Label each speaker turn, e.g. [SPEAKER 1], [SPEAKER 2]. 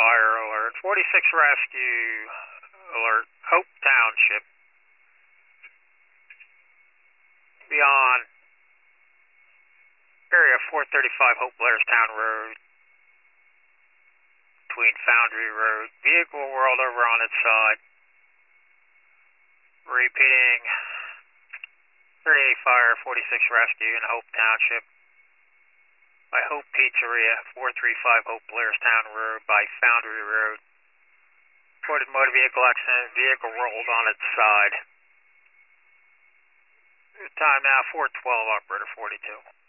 [SPEAKER 1] fire alert. 46 rescue alert. Hope Township. Beyond area 435 Hope Blairstown Road. Between Foundry Road. Vehicle whirled over on its side. Repeating. 38 fire, 46 rescue in Hope Township. By Hope Pizzeria, 435 Hope Blairstown Road by Foundry Road. Reported motor vehicle accident, vehicle rolled on its side. Time now 412, operator 42.